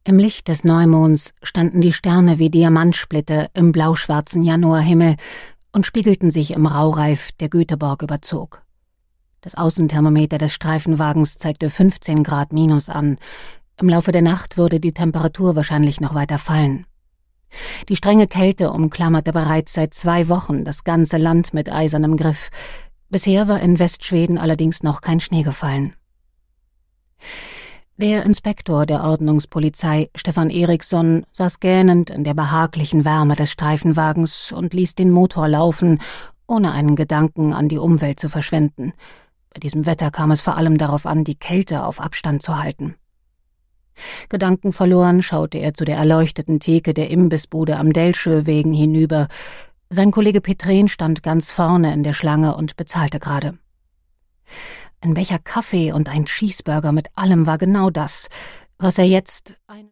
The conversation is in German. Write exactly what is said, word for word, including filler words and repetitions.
Im Licht des Neumonds standen die Sterne wie Diamantsplitter im blauschwarzen Januarhimmel und spiegelten sich im Raureif, der Göteborg überzog. Das Außenthermometer des Streifenwagens zeigte fünfzehn Grad minus an. Im Laufe der Nacht würde die Temperatur wahrscheinlich noch weiter fallen. Die strenge Kälte umklammerte bereits seit zwei Wochen das ganze Land mit eisernem Griff. Bisher war in Westschweden allerdings noch kein Schnee gefallen. Der Inspektor der Ordnungspolizei, Stefan Eriksson, saß gähnend in der behaglichen Wärme des Streifenwagens und ließ den Motor laufen, ohne einen Gedanken an die Umwelt zu verschwenden. Bei diesem Wetter kam es vor allem darauf an, die Kälte auf Abstand zu halten. Gedankenverloren schaute er zu der erleuchteten Theke der Imbissbude am Dellschöwegen hinüber. Sein Kollege Petren stand ganz vorne in der Schlange und bezahlte gerade. Ein Becher Kaffee und ein Cheeseburger mit allem war genau das, was er jetzt...